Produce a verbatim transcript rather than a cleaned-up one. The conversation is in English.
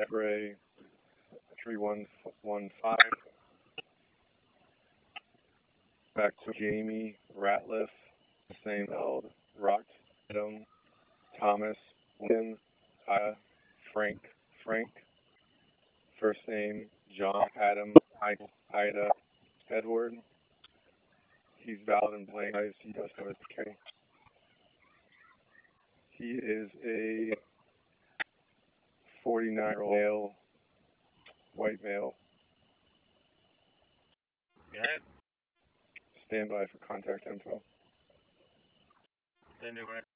Ray three one one five. Back to Jamie Ratliff, same old Rock Adam Thomas Lynn Ida Frank Frank. First name John Adam Ida Edward. He's valid and blank. He does have his K. He is a forty-nine-year-old male, white male. Got it. Stand by for contact info. Stand by.